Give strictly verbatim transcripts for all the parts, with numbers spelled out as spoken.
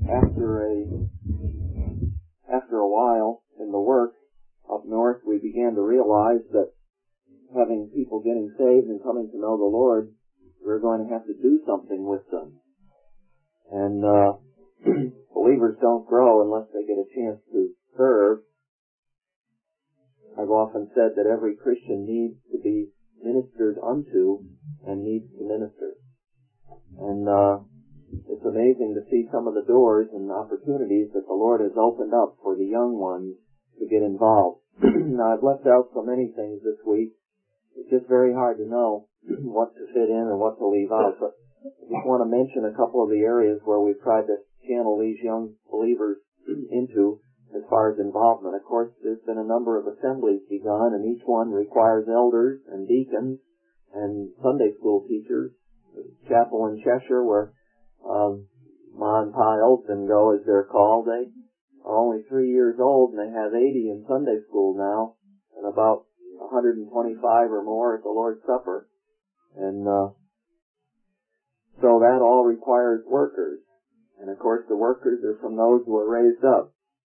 after a after a while in the work up north, we began to realize that having people getting saved and coming to know the Lord, we're going to have to do something with them. And uh, believers don't grow unless they get a chance to serve. I've often said that every Christian needs to be ministered unto and needs to minister. And uh, it's amazing to see some of the doors and opportunities that the Lord has opened up for the young ones to get involved. Now, I've left out so many things this week. It's just very hard to know what to fit in and what to leave out. But I just want to mention a couple of the areas where we've tried to channel these young believers into as far as involvement. Of course, there's been a number of assemblies begun, and each one requires elders and deacons and Sunday school teachers. The chapel in Cheshire, where um, Ma and Pa Elston go, as they're called, they are only three years old, and they have eighty in Sunday school now, and about one hundred twenty-five or more at the Lord's Supper. And uh, so that all requires workers. And of course, the workers are from those who are raised up.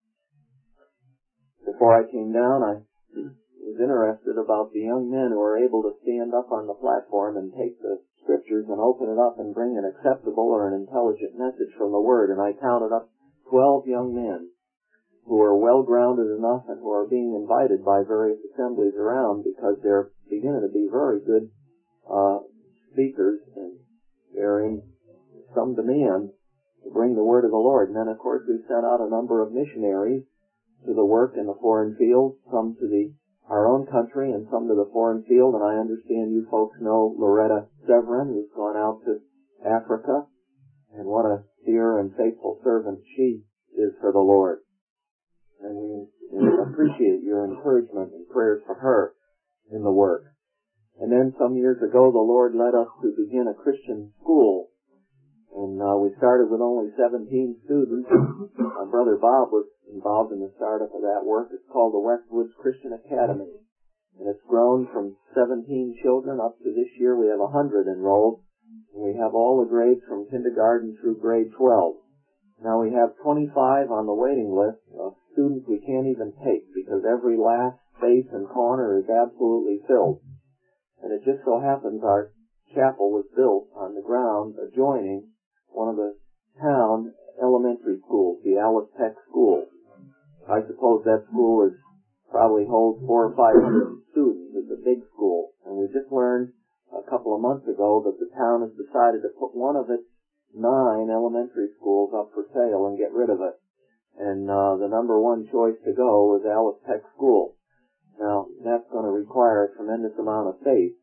Before I came down, I was interested about the young men who are able to stand up on the platform and take the scriptures and open it up and bring an acceptable or an intelligent message from the Word. And I counted up twelve young men who are well-grounded enough and who are being invited by various assemblies around because they're beginning to be very good uh, speakers, and they're in some demand to bring the Word of the Lord. And then, of course, we sent out a number of missionaries to the work in the foreign fields, some to the our own country and some to the foreign field. And I understand you folks know Loretta Severin, who's gone out to Africa, and what a dear and faithful servant she is for the Lord. And we, we appreciate your encouragement and prayers for her in the work. And then some years ago, the Lord led us to begin a Christian school. And uh, we started with only seventeen students. My brother Bob was involved in the startup of that work. It's called the Westwoods Christian Academy. And it's grown from seventeen children up to this year we have one hundred enrolled. And we have all the grades from kindergarten through grade twelve. Now we have twenty-five on the waiting list of students we can't even take because every last space and corner is absolutely filled. And it just so happens our chapel was built on the ground adjoining one of the town elementary schools, the Alice Tech School. I suppose that school is probably holds four or five hundred students. It's a big school. And we just learned a couple of months ago that the town has decided to put one of its nine elementary schools up for sale and get rid of it. And uh, the number one choice to go was Alice Tech School. Now, that's going to require a tremendous amount of faith.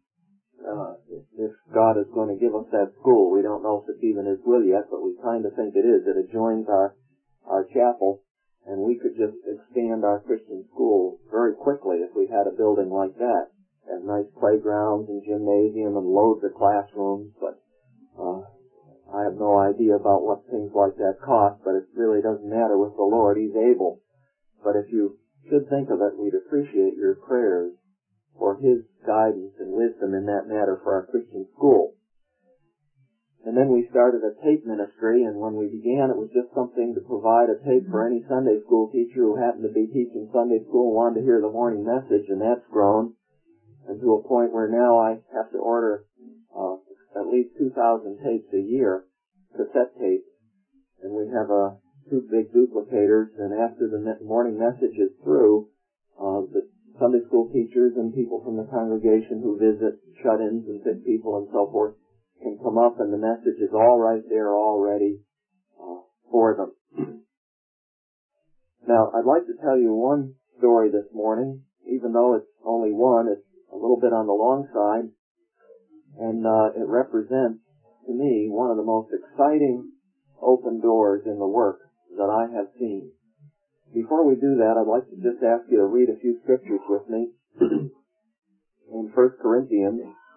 Uh, if God is going to give us that school, we don't know if it's even His will yet, but we kind of think it is. It adjoins our, our chapel, and we could just expand our Christian school very quickly if we had a building like that. Have nice playgrounds and gymnasium and loads of classrooms, but uh, I have no idea about what things like that cost, but it really doesn't matter with the Lord. He's able. But if you should think of it, we'd appreciate your prayers for His guidance and wisdom in that matter for our Christian school. And then we started a tape ministry, and when we began, it was just something to provide a tape for any Sunday school teacher who happened to be teaching Sunday school and wanted to hear the morning message, and that's grown, and to a point where now I have to order uh, at least two thousand tapes a year, cassette tapes, and we have uh, two big duplicators, and after the morning message is through, uh, the Sunday school teachers and people from the congregation who visit, shut-ins and sick people and so forth, can come up and the message is all right there already uh, for them. Now, I'd like to tell you one story this morning, even though it's only one, it's a little bit on the long side, and uh, it represents, to me, one of the most exciting open doors in the work that I have seen. Before we do that, I'd like to just ask you to read a few scriptures with me in First Corinthians.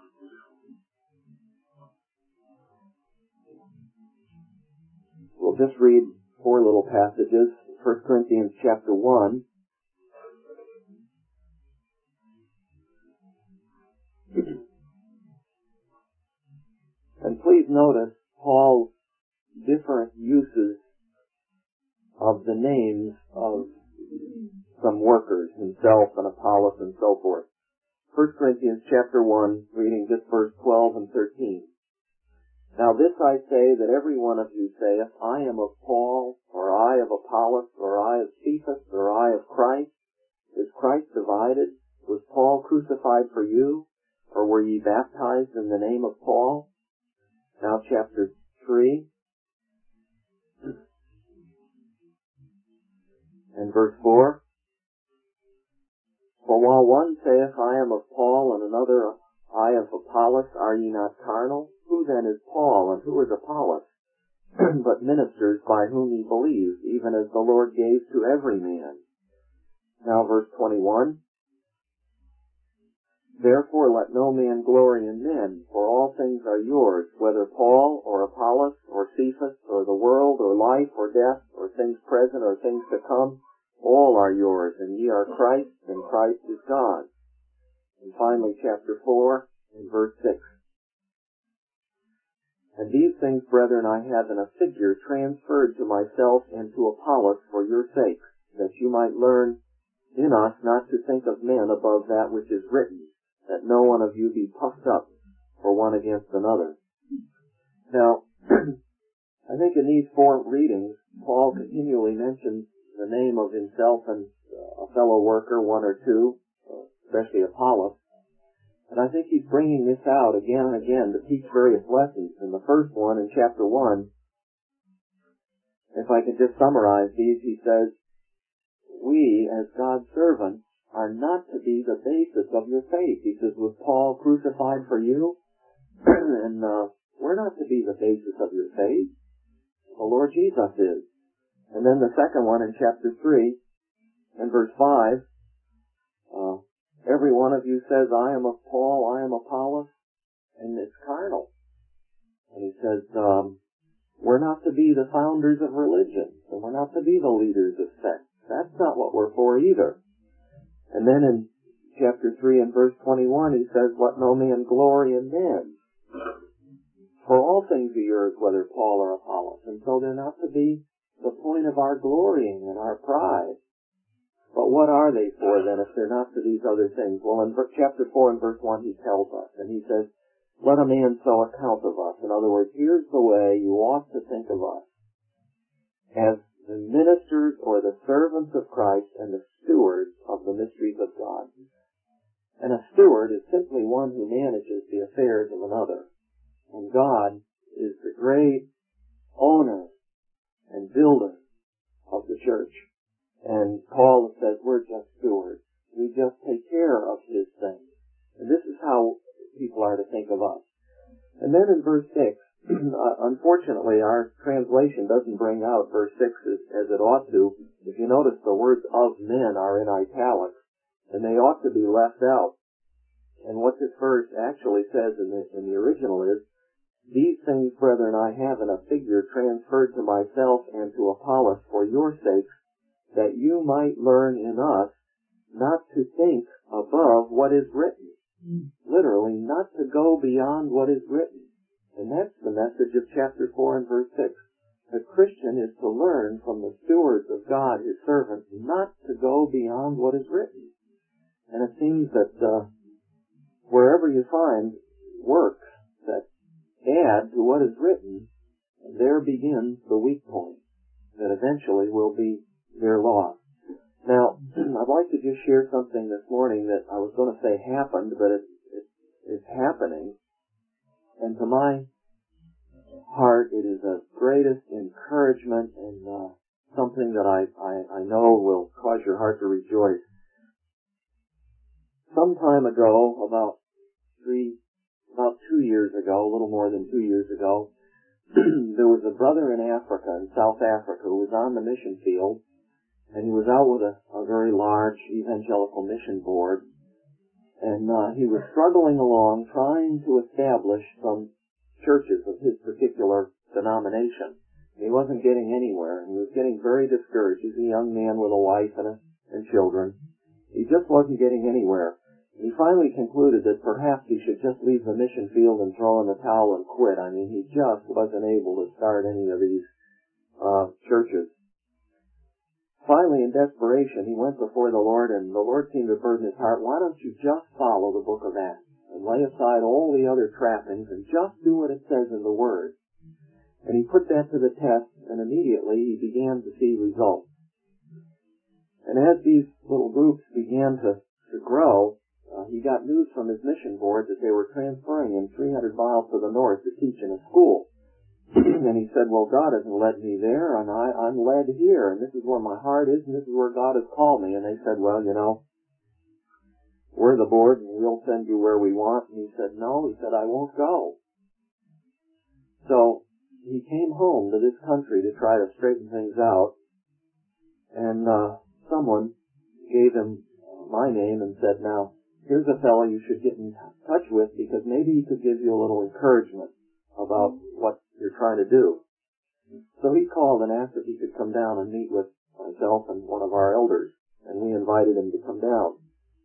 We'll just read four little passages. First Corinthians chapter one. And please notice Paul's different uses of the names of some workers, himself and Apollos and so forth. First Corinthians chapter one, reading just verse twelve and thirteen. Now this I say, that every one of you saith, I am of Paul, or I of Apollos, or I of Cephas, or I of Christ. Is Christ divided? Was Paul crucified for you? Or were ye baptized in the name of Paul? Now chapter three, and verse four. For while one saith, I am of Paul, and another, I of Apollos, are ye not carnal? Who then is Paul, and who is Apollos? But ministers by whom ye believed, even as the Lord gave to every man. Now verse twenty-one. Therefore let no man glory in men, for all things are yours, whether Paul, or Apollos, or Cephas, or the world, or life, or death, or things present, or things to come, all are yours, and ye are Christ, and Christ is God. And finally, chapter four, and verse six. And these things, brethren, I have in a figure transferred to myself and to Apollos for your sakes, that you might learn in us not to think of men above that which is written, that no one of you be puffed up for one against another. Now, I think in these four readings, Paul continually mentions the name of himself and a fellow worker, one or two, especially Apollos. And I think he's bringing this out again and again to teach various lessons. In the first one, in chapter one, if I could just summarize these, he says, we, as God's servants, are not to be the basis of your faith. He says, was Paul crucified for you? and uh, we're not to be the basis of your faith. The Lord Jesus is. And then the second one in chapter three, and verse five, uh, every one of you says, I am of Paul, I am Apollos, and it's carnal. And he says, um, we're not to be the founders of religions, and we're not to be the leaders of sects. That's not what we're for either. And then in chapter three and verse twenty-one, he says, let no man glory in men. For all things are yours, whether Paul or Apollos. And so they're not to be the point of our glorying and our pride. But what are they for then if they're not to these other things? Well, in chapter four and verse one, he tells us, and he says, let a man so account of us. In other words, here's the way you ought to think of us. As the ministers or the servants of Christ and the stewards of the mysteries of God. And a steward is simply one who manages the affairs of another. And God is the great owner and builder of the church. And Paul says we're just stewards. We just take care of his things. And this is how people are to think of us. And then in verse six, uh, unfortunately our translation doesn't bring out verse six as, as it ought to. If you notice, the words of men are in italics, and they ought to be left out. And what this verse actually says in the, in the original is, these things, brethren, I have in a figure transferred to myself and to Apollos for your sakes, that you might learn in us not to think above what is written. Mm. Literally, not to go beyond what is written. And that's the message of chapter four and verse six. The Christian is to learn from the stewards of God, his servants, not to go beyond what is written. And it seems that uh, wherever you find works that add to what is written, there begins the weak point that eventually will be their loss. Now, I'd like to just share something this morning that I was going to say happened, but it, it, it's happening. And to my heart, it is a greatest encouragement and uh, something that I, I, I know will cause your heart to rejoice. Some time ago, about three, about two years ago, a little more than two years ago, there was a brother in Africa, in South Africa, who was on the mission field, and he was out with a, a very large evangelical mission board, and uh, he was struggling along trying to establish some churches of his particular denomination. He wasn't getting anywhere, and he was getting very discouraged. He's a young man with a wife and, a, and children. He just wasn't getting anywhere. He finally concluded that perhaps he should just leave the mission field and throw in the towel and quit. I mean, he just wasn't able to start any of these uh churches. finally, in desperation, he went before the Lord, and the Lord seemed to burden his heart. Why don't you just follow the book of Acts and lay aside all the other trappings and just do what it says in the Word? And he put that to the test, and immediately he began to see results. And as these little groups began to, to grow, uh, he got news from his mission board that they were transferring him three hundred miles to the north to teach in a school. And he said, well, God hasn't led me there, and I, I'm led here, and this is where my heart is, and this is where God has called me. And they said, well, you know, we're the board, and we'll send you where we want. And he said, no, he said, I won't go. So he came home to this country to try to straighten things out, and uh, someone gave him my name and said, now, here's a fellow you should get in touch with because maybe he could give you a little encouragement about what you're trying to do. So he called and asked if he could come down and meet with myself and one of our elders, and we invited him to come down.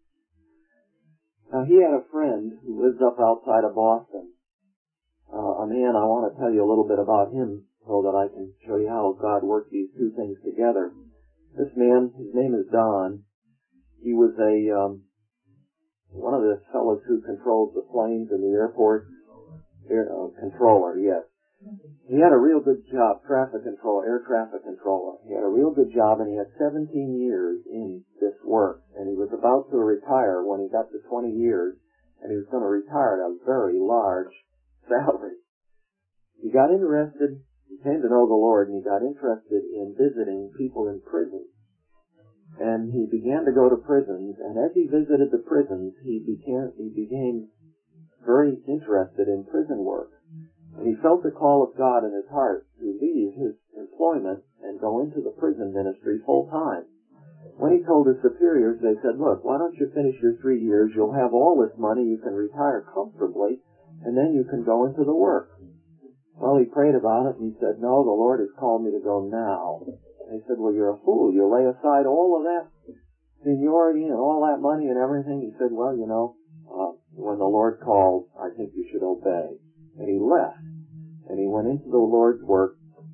Now, he had a friend who lives up outside of Boston, uh, a man. I want to tell you a little bit about him so that I can show you how God worked these two things together. This man, his name is Don. He was a um, one of the fellows who controls the planes in the airport. Air, uh, controller, yes. He had a real good job, traffic control, air traffic controller. He had a real good job, and he had seventeen years in this work. And he was about to retire when he got to twenty years, and he was going to retire at a very large salary. He got interested, he came to know the Lord, and he got interested in visiting people in prison. And he began to go to prisons, and as he visited the prisons, he became, he became very interested in prison work. And he felt the call of God in his heart to leave his employment and go into the prison ministry full time. When he told his superiors, they said, look, why don't you finish your three years, you'll have all this money, you can retire comfortably, and then you can go into the work. Well, he prayed about it, and he said, no, the Lord has called me to go now. And they said, well, you're a fool, you lay aside all of that seniority and all that money and everything. He said, well, you know, Uh, when the Lord called, I think you should obey. And he left. And he went into the Lord's work.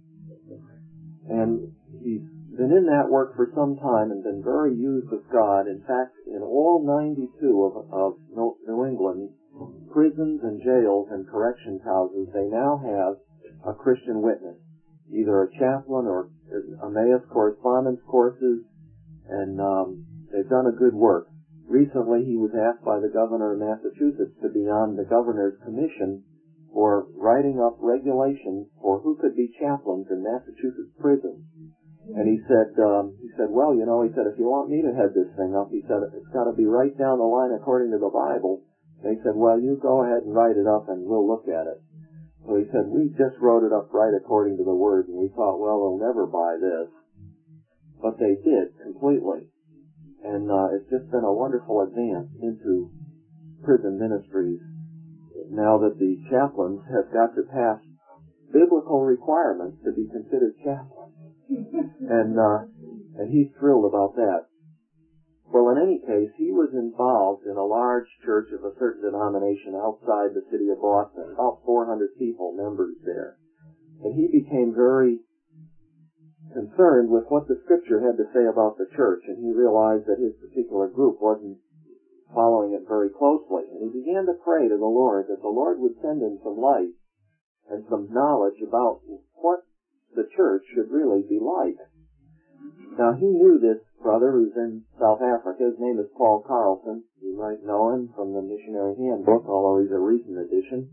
And he's been in that work for some time and been very used of God. In fact, in all ninety-two of, of New England prisons and jails and corrections houses, they now have a Christian witness, either a chaplain or Emmaus correspondence courses, and um, they've done a good work. Recently, he was asked by the governor of Massachusetts to be on the governor's commission for writing up regulations for who could be chaplains in Massachusetts prisons. And he said, um, he said, well, you know, he said, if you want me to head this thing up, he said, it's got to be right down the line according to the Bible. They said, well, you go ahead and write it up and we'll look at it. So he said, we just wrote it up right according to the Word, and we thought, well, they'll never buy this. But they did, completely. And uh, it's just been a wonderful advance into prison ministries now that the chaplains have got to pass biblical requirements to be considered chaplains. and uh, and he's thrilled about that. Well, in any case, he was involved in a large church of a certain denomination outside the city of Boston, about four hundred people, members there. And he became very concerned with what the Scripture had to say about the church, and he realized that his particular group wasn't following it very closely. And he began to pray to the Lord that the Lord would send him some light and some knowledge about what the church should really be like. Now, he knew this brother who's in South Africa. His name is Paul Carlson. You might know him from the Missionary Handbook, although he's a recent addition.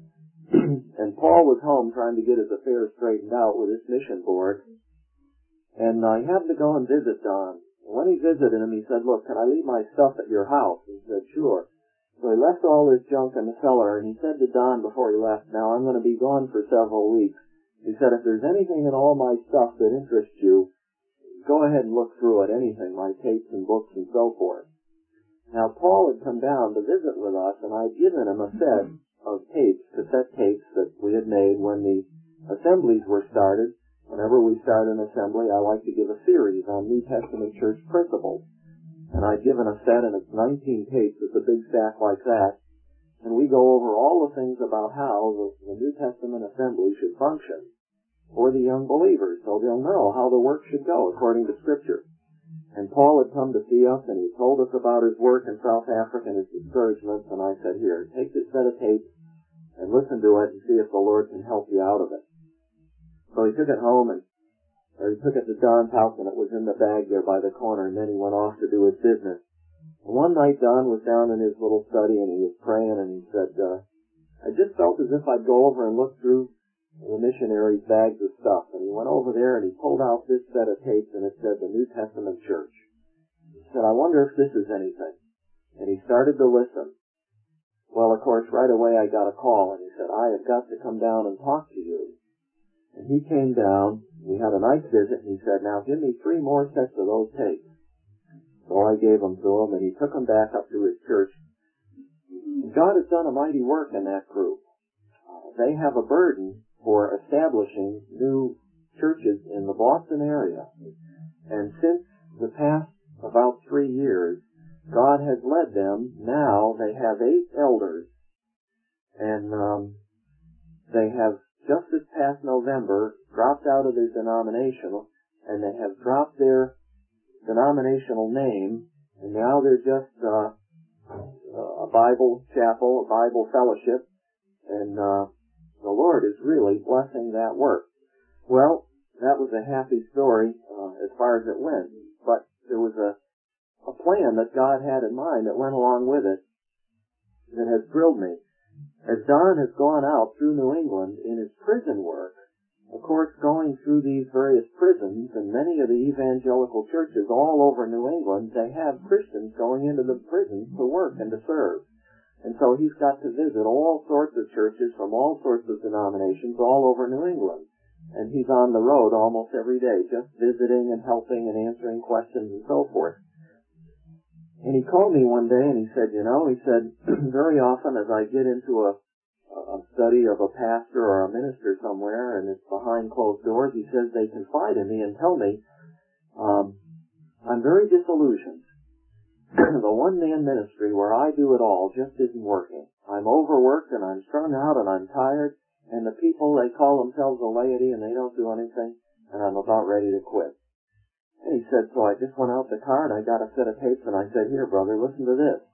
And Paul was home trying to get his affairs straightened out with his mission board. And uh, he happened to go and visit Don. And when he visited him, he said, look, can I leave my stuff at your house? He said, sure. So he left all his junk in the cellar, and he said to Don before he left, now, I'm going to be gone for several weeks. He said, if there's anything in all my stuff that interests you, go ahead and look through it, anything, my tapes and books and so forth. Now, Paul had come down to visit with us, and I'd given him a set of tapes, cassette tapes that we had made when the assemblies were started. Whenever we start an assembly, I like to give a series on New Testament church principles. And I'd given a set, and it's nineteen tapes. It's a big stack like that. And we go over all the things about how the, the New Testament assembly should function. for the young believers, so they'll know how the work should go according to Scripture. And Paul had come to see us, and he told us about his work in South Africa and his discouragements, and I said, here, take this set of tapes and listen to it and see if the Lord can help you out of it. So he took it home, and or he took it to Don's house, and it was in the bag there by the corner, and then he went off to do his business. And one night Don was down in his little study, and he was praying, and he said, uh, I just felt as if I'd go over and look through the missionaries' bags of stuff. And he went over there and he pulled out this set of tapes, and it said the New Testament Church. He said, I wonder if this is anything. And he started to listen. Well, of course, right away I got a call, and he said, I have got to come down and talk to you. And he came down, we had a nice visit, and he said, now give me three more sets of those tapes. So I gave them to him, and he took them back up to his church. And God has done a mighty work in that group. Uh, they have a burden for establishing new churches in the Boston area. And since the past about three years, God has led them. Now they have eight elders, and um, they have, just this past November, dropped out of their denomination, and they have dropped their denominational name, and now they're just uh, a Bible chapel, a Bible fellowship, and uh, the Lord is really blessing that work. Well, that was a happy story uh, as far as it went, but there was a, a plan that God had in mind that went along with it that has thrilled me. As Don has gone out through New England in his prison work, of course going through these various prisons, and many of the evangelical churches all over New England, they have Christians going into the prisons to work and to serve. And so he's got to visit all sorts of churches from all sorts of denominations all over New England. And he's on the road almost every day, just visiting and helping and answering questions and so forth. And he called me one day and he said, you know, he said, very often as I get into a, a study of a pastor or a minister somewhere and it's behind closed doors, he says they confide in me and tell me, um, I'm very disillusioned. The one-man ministry where I do it all just isn't working. I'm overworked and I'm strung out and I'm tired, and the people, they call themselves a laity and they don't do anything, and I'm about ready to quit. And he said, so I just went out the car and I got a set of tapes and I said, here, brother, listen to this.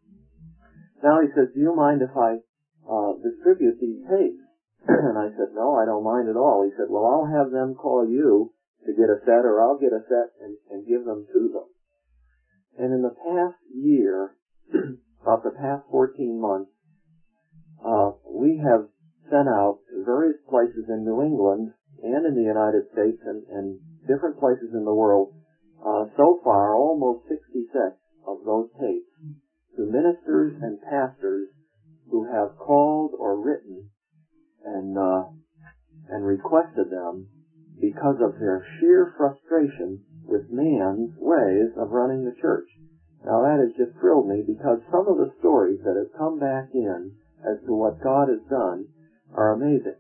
Now he says, do you mind if I uh, distribute these tapes? And I said, no, I don't mind at all. He said, well, I'll have them call you to get a set, or I'll get a set and, and give them to them. And in the past year, about the past fourteen months, uh, we have sent out to various places in New England and in the United States and, and different places in the world, uh, so far almost sixty sets of those tapes to ministers and pastors who have called or written and, uh, and requested them because of their sheer frustration with man's ways of running the church. Now that has just thrilled me, because some of the stories that have come back in as to what God has done are amazing.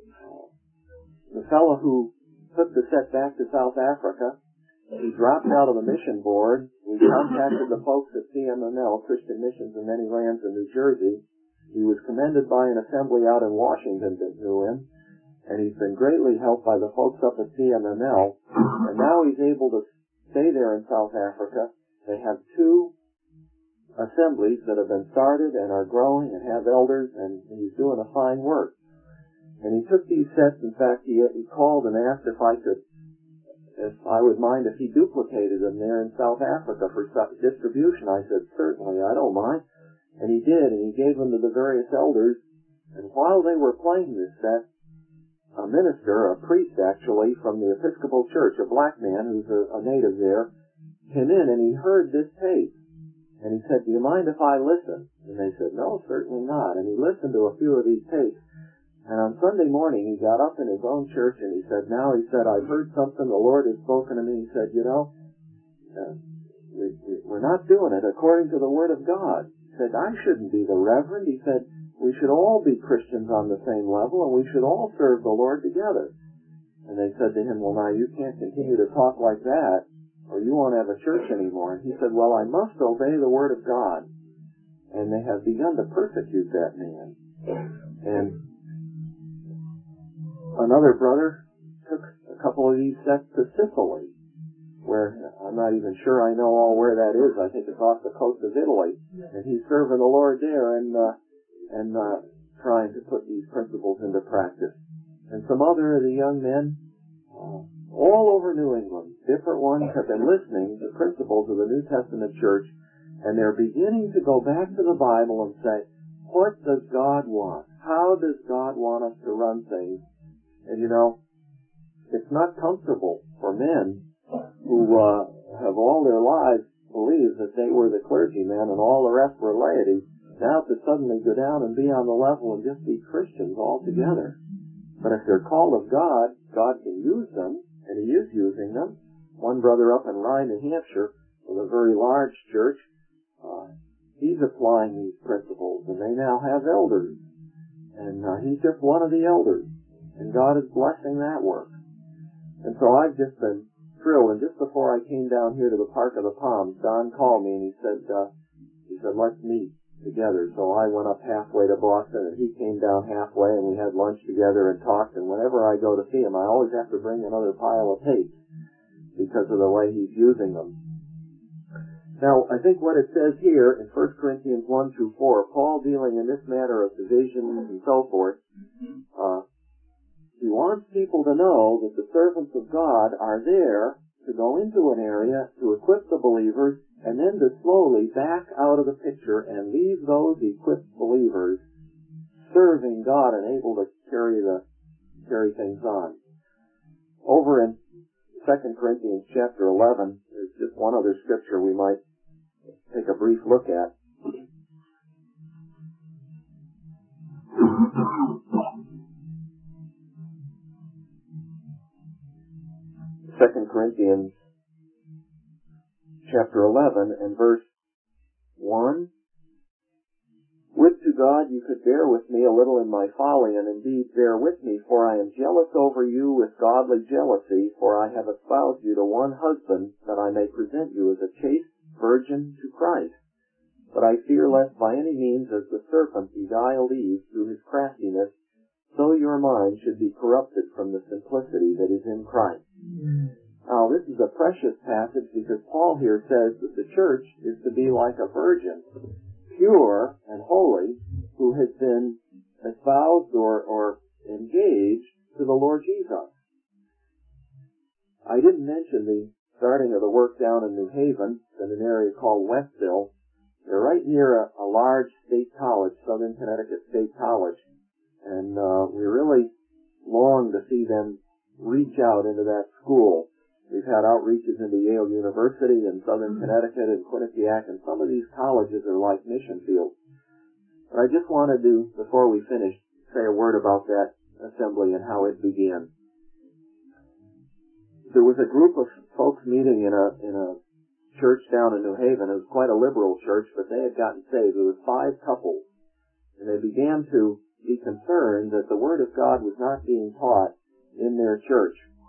The fellow who took the set back to South Africa, he dropped out of the mission board. We contacted the folks at C M M L, Christian Missions in Many Lands in New Jersey. He was commended by an assembly out in Washington that knew him, and he's been greatly helped by the folks up at C M M L, and now he's able to stay there in South Africa. They have two assemblies that have been started and are growing and have elders, and he's doing a fine work. And he took these sets. In fact, he, he called and asked if I could, if I would mind if he duplicated them there in South Africa for distribution. I said, certainly, I don't mind. And he did, and he gave them to the various elders. And while they were playing this set, a minister, a priest actually, from the Episcopal Church, a black man who's a, a native there, came in and he heard this tape. And he said, do you mind if I listen? And they said, no, certainly not. And he listened to a few of these tapes. And on Sunday morning, he got up in his own church and he said, now, he said, I've heard something, the Lord has spoken to me. He said, you know, uh, we, we, we're not doing it according to the Word of God. He said, I shouldn't be the reverend. He said, we should all be Christians on the same level, and we should all serve the Lord together. And they said to him, well, now, you can't continue to talk like that, or you won't have a church anymore. And he said, well, I must obey the Word of God. And they have begun to persecute that man. And another brother of these sets to Sicily, where I'm not even sure I know all where that is. I think it's off the coast of Italy. And he's serving the Lord there and, uh, and, uh, trying to put these principles into practice. And some other of the young men, uh, all over New England, different ones have been listening to principles of the New Testament church, and they're beginning to go back to the Bible and say, what does God want? How does God want us to run things? And you know, it's not comfortable for men who uh, have all their lives believed that they were the clergymen and all the rest were laity, now to suddenly go down and be on the level and just be Christians altogether. But if they're called of God, God can use them, and He is using them. One brother up in Rye, New Hampshire, with a very large church, uh, he's applying these principles, and they now have elders. And uh, he's just one of the elders, and God is blessing that work. And so I've just been thrilled. And just before I came down here to the Park of the Palms, Don called me and he said, uh, he said, let's meet together. So I went up halfway to Boston, and he came down halfway, and we had lunch together and talked. And whenever I go to see him, I always have to bring another pile of tapes because of the way he's using them. Now, I think what it says here in First Corinthians one through four, Paul dealing in this matter of divisions and so forth, uh, he wants people to know that the servants of God are there to go into an area to equip the believers and then to slowly back out of the picture and leave those equipped believers serving God and able to carry the carry things on. Over in Second Corinthians chapter eleven, there's just one other scripture we might take a brief look at. Second Corinthians chapter eleven and verse one. Would to God you could bear with me a little in my folly, and indeed bear with me, for I am jealous over you with godly jealousy, for I have espoused you to one husband, that I may present you as a chaste virgin to Christ. But I fear lest by any means, as the serpent beguiled Eve through his craftiness, so your mind should be corrupted from the simplicity that is in Christ. Mm. Now, this is a precious passage because Paul here says that the church is to be like a virgin, pure and holy, who has been espoused or, or engaged to the Lord Jesus. I didn't mention the starting of the work down in New Haven, in an area called Westville. They're right near a, a large state college, Southern Connecticut State College, and uh, we really long to see them reach out into that school. We've had outreaches into Yale University and Southern Connecticut and Quinnipiac, and some of these colleges are like mission fields. But I just wanted to, before we finish, say a word about that assembly and how it began. There was a group of folks meeting in a in a church down in New Haven. It was quite a liberal church, but they had gotten saved. There were five couples, and they began to be concerned that the Word of God was not being taught in their church.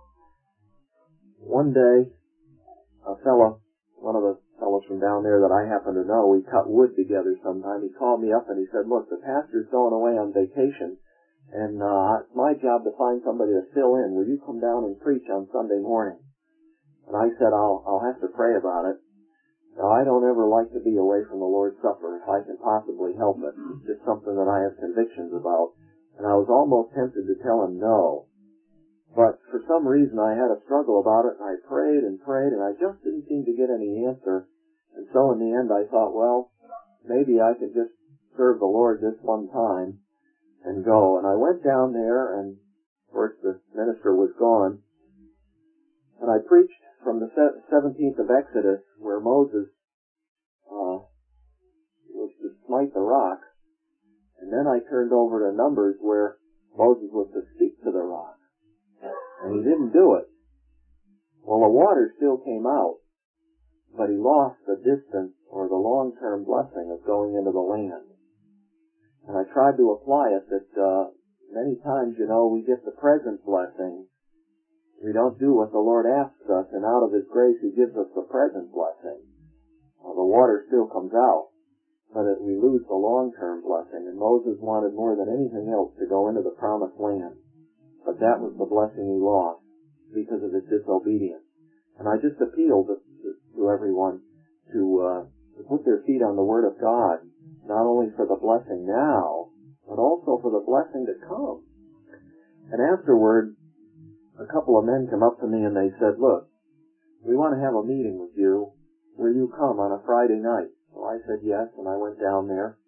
One day, a fellow, one of the fellows from down there that I happen to know, we cut wood together sometime. He called me up and he said, look, the pastor's going away on vacation, and uh, it's my job to find somebody to fill in. Will you come down and preach on Sunday morning? And I said, I'll, I'll have to pray about it. Now, I don't ever like to be away from the Lord's Supper if I can possibly help it. It's just something that I have convictions about. And I was almost tempted to tell him no. But for some reason I had a struggle about it, and I prayed and prayed, and I just didn't seem to get any answer. And so in the end I thought, well, maybe I could just serve the Lord this one time and go. And I went down there, and of course the minister was gone. And I preached from the seventeenth of Exodus, where Moses uh, was to smite the rock. And then I turned over to Numbers, where Moses was to speak to the rock. And he didn't do it. Well, the water still came out, but he lost the distance or the long-term blessing of going into the land. And I tried to apply it that uh, many times, you know, we get the present blessing. We don't do what the Lord asks us, and out of His grace He gives us the present blessing. Well, the water still comes out, but it, we lose the long-term blessing. And Moses wanted more than anything else to go into the promised land. But that was the blessing he lost. because of his disobedience. And I just appeal to, to, to everyone to, uh, to put their feet on the Word of God, not only for the blessing now, but also for the blessing to come. And afterward, a couple of men come up to me and they said, look, we want to have a meeting with you. Will you come on a Friday night? So I said yes, and I went down there.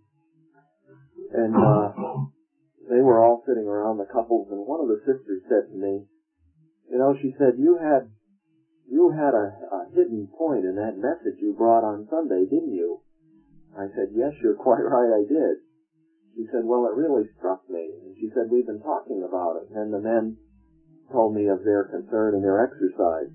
And uh, they were all sitting around, the couples, and one of the sisters said to me, you know, she said, you had you had a, a hidden point in that message you brought on Sunday, didn't you? I said, yes, you're quite right, I did. She said, well, it really struck me. And she said, we've been talking about it. And then the men told me of their concern and their exercise.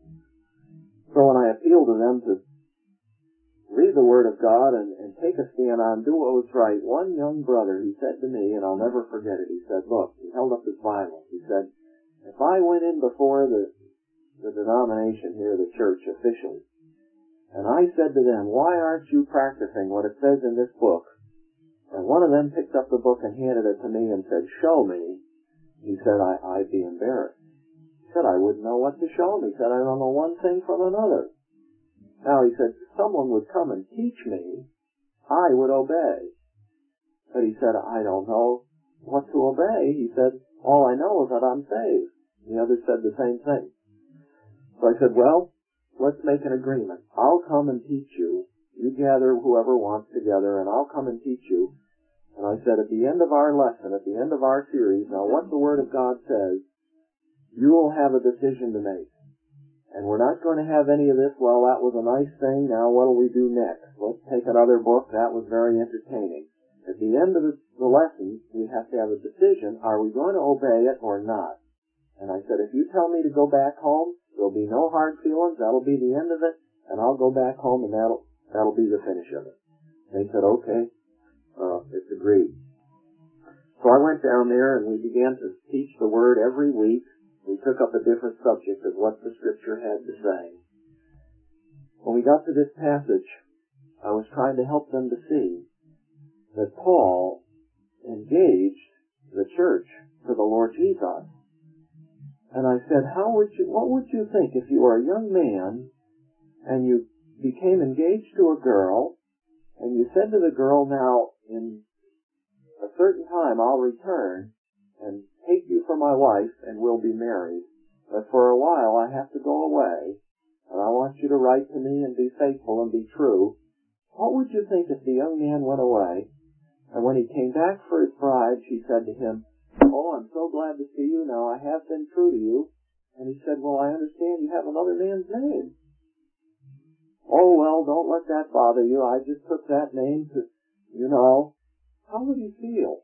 So when I appealed to them to read the Word of God and, and take a stand on, do what was right, one young brother, he said to me, and I'll never forget it, he said, look, he held up his Bible. He said, if I went in before the, the denomination here, the church, officially, and I said to them, why aren't you practicing what it says in this book? And one of them picked up the book and handed it to me and said, show me. He said, I, I'd be embarrassed. He said, I wouldn't know what to show him. He said, I don't know one thing from another. Now, he said, if someone would come and teach me, I would obey. But he said, I don't know what to obey. He said, all I know is that I'm saved. The other said the same thing. So I said, well, let's make an agreement. I'll come and teach you. You gather whoever wants together, and I'll come and teach you. And I said, at the end of our lesson, at the end of our series, now what the Word of God says, you will have a decision to make. And we're not going to have any of this, well, that was a nice thing, now what do we do next? Let's take another book, that was very entertaining. At the end of the, the lesson, we have to have a decision, are we going to obey it or not? And I said, if you tell me to go back home, there'll be no hard feelings, that'll be the end of it, and I'll go back home and that'll, that'll be the finish of it. They said, okay, uh, it's agreed. So I went down there and we began to teach the Word every week. We took up a different subject of what the Scripture had to say. When we got to this passage, I was trying to help them to see that Paul engaged the church for the Lord Jesus. And I said, how would you, what would you think if you were a young man and you became engaged to a girl and you said to the girl, now, in a certain time I'll return and take you for my wife and we'll be married, but for a while I have to go away and I want you to write to me and be faithful and be true. What would you think if the young man went away and when he came back for his bride she said to him, oh, I'm so glad to see you now, I have been true to you. And he said, well, I understand you have another man's name. Oh, well, don't let that bother you, I just took that name to, you know. How would he feel?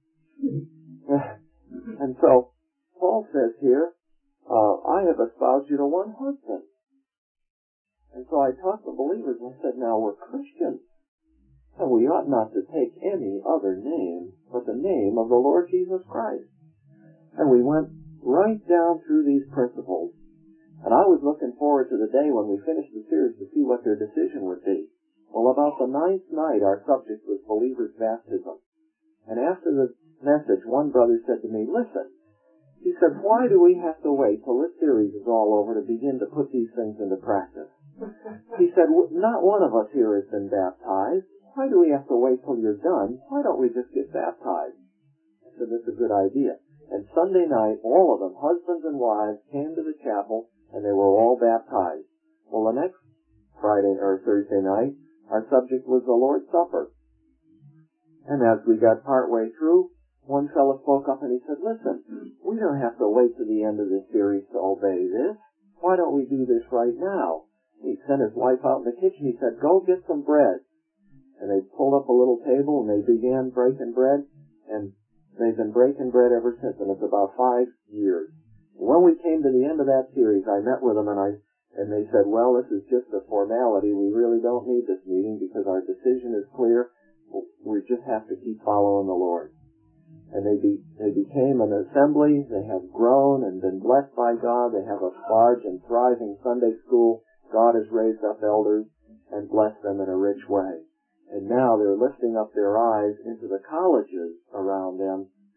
And so, Paul says here, uh, I have espoused you to one husband. And so I taught the believers, and I said, now we're Christians, and we ought not to take any other name but the name of the Lord Jesus Christ. And we went right down through these principles. And I was looking forward to the day when we finished the series to see what their decision would be. Well, about the ninth night, our subject was believers' baptism. And after the message, one brother said to me, listen, he said, why do we have to wait till this series is all over to begin to put these things into practice? He said, not one of us here has been baptized. Why do we have to wait till you're done? Why don't we just get baptized? I said, that's a good idea. And Sunday night, all of them, husbands and wives, came to the chapel, and they were all baptized. Well, the next Friday or Thursday night, our subject was the Lord's Supper. And as we got partway through, one fellow spoke up and he said, listen, we don't have to wait to the end of this series to obey this. Why don't we do this right now? He sent his wife out in the kitchen. He said, go get some bread. And they pulled up a little table and they began breaking bread. And they've been breaking bread ever since. And it's about five years. When we came to the end of that series, I met with them and I and they said, well, this is just a formality. We really don't need this meeting because our decision is clear. We just have to keep following the Lord. And they be, they became an assembly. They have grown and been blessed by God. They have a large and thriving Sunday school. God has raised up elders and blessed them in a rich way. And now they're lifting up their eyes into the colleges around them,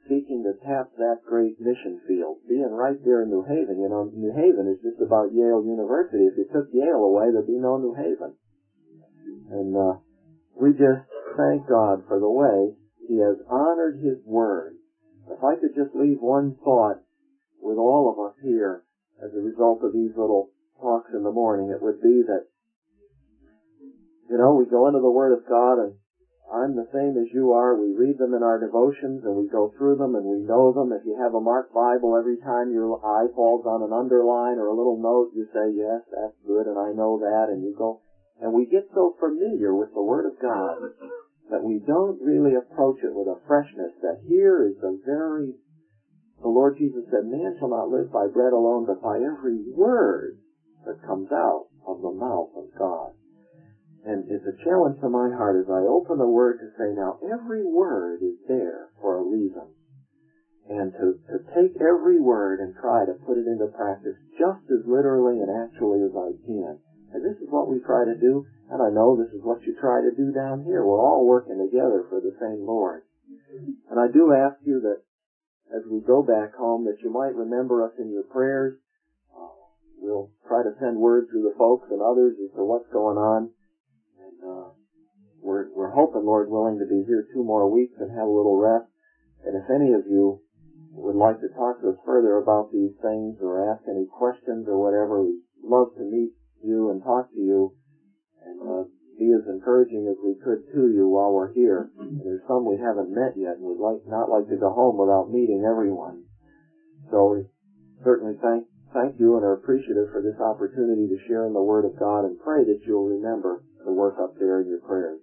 seeking to tap that great mission field, being right there in New Haven. You know, New Haven is just about Yale University. If you took Yale away, there'd be no New Haven. And uh, we just thank God for the way He has honored His Word. If I could just leave one thought with all of us here as a result of these little talks in the morning, it would be that, you know, we go into the Word of God, and I'm the same as you are. We read them in our devotions, and we go through them, and we know them. If you have a marked Bible, every time your eye falls on an underline or a little note, you say, yes, that's good, and I know that, and you go. And we get so familiar with the Word of God that we don't really approach it with a freshness that here is the very, the Lord Jesus said, man shall not live by bread alone, but by every word that comes out of the mouth of God. And it's a challenge to my heart as I open the Word to say, now every word is there for a reason. And to, to take every word and try to put it into practice just as literally and actually as I can. And this is what we try to do, and I know this is what you try to do down here. We're all working together for the same Lord. And I do ask you that as we go back home, that you might remember us in your prayers. Uh, we'll try to send word to the folks and others as to what's going on. And uh, we're, we're hoping, Lord willing, to be here two more weeks and have a little rest. And if any of you would like to talk to us further about these things or ask any questions or whatever, we'd love to meet you and talk to you and uh, be as encouraging as we could to you while we're here. And there's some we haven't met yet, and we'd like not like to go home without meeting everyone. So we certainly thank thank you and are appreciative for this opportunity to share in the Word of God, and pray that you'll remember the work up there in your prayers.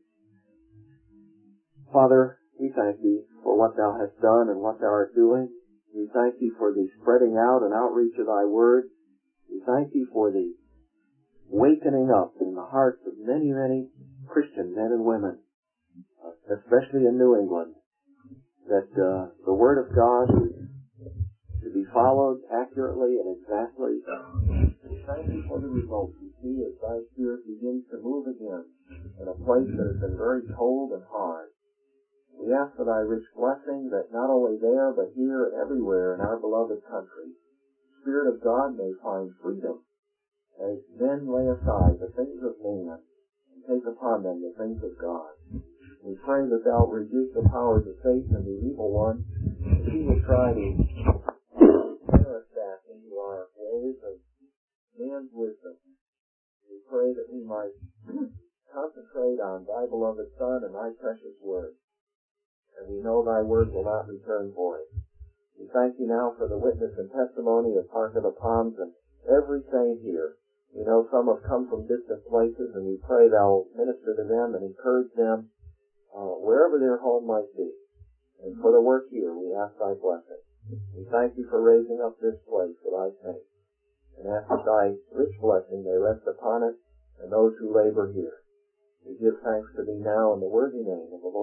Father, we thank Thee for what Thou hast done and what Thou art doing. We thank Thee for the spreading out and outreach of Thy Word. We thank Thee for the wakening up in the hearts of many, many Christian men and women, uh, especially in New England, that uh, the Word of God is to be followed accurately and exactly. We thank you for the results we see as Thy Spirit begins to move again in a place that has been very cold and hard. We ask for Thy rich blessing that not only there, but here and everywhere in our beloved country, the Spirit of God may find freedom as men lay aside the things of man and take upon them the things of God. We pray that Thou rebuke the powers of Satan and the evil one, and he will try to tear us back into our ways of man's wisdom. We pray that we might concentrate on Thy beloved Son and Thy precious Word. And we know Thy Word will not return void. We thank You now for the witness and testimony of Park of the Palms and every saint here. We know some have come from distant places, and we pray Thou minister to them and encourage them uh, wherever their home might be. And for the work here, we ask Thy blessing. We thank You for raising up this place for Thy saints, and ask that Thy rich blessing may rest upon it and those who labor here. We give thanks to Thee now in the worthy name of the Lord.